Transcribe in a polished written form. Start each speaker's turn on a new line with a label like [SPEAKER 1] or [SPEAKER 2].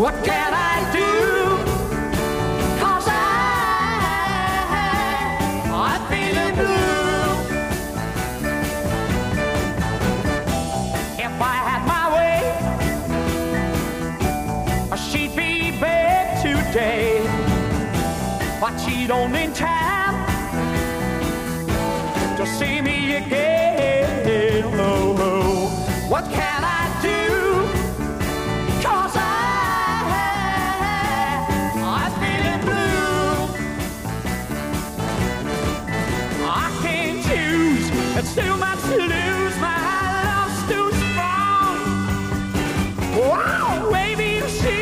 [SPEAKER 1] What can I do? 'Cause I'm feeling blue. If I had my way, she'd be back today, but she don't in time to see me again. Oh, oh. What can I do? 'Cause I'm feeling blue. I can't choose, it's too much to lose. My love's too strong. Wow, maybe you see.